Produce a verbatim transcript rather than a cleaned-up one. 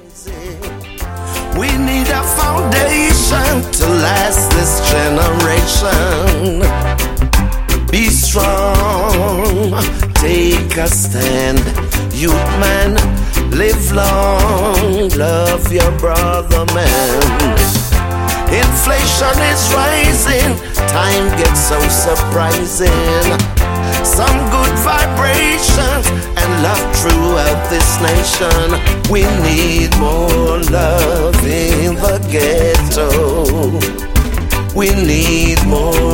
We need a foundation to last this generation. Be strong, take a stand. Youth man, live long, love your brother man. Inflation is rising, time gets so surprising. Some good vibrations and love throughout this nation. We need more love in the ghetto. We need more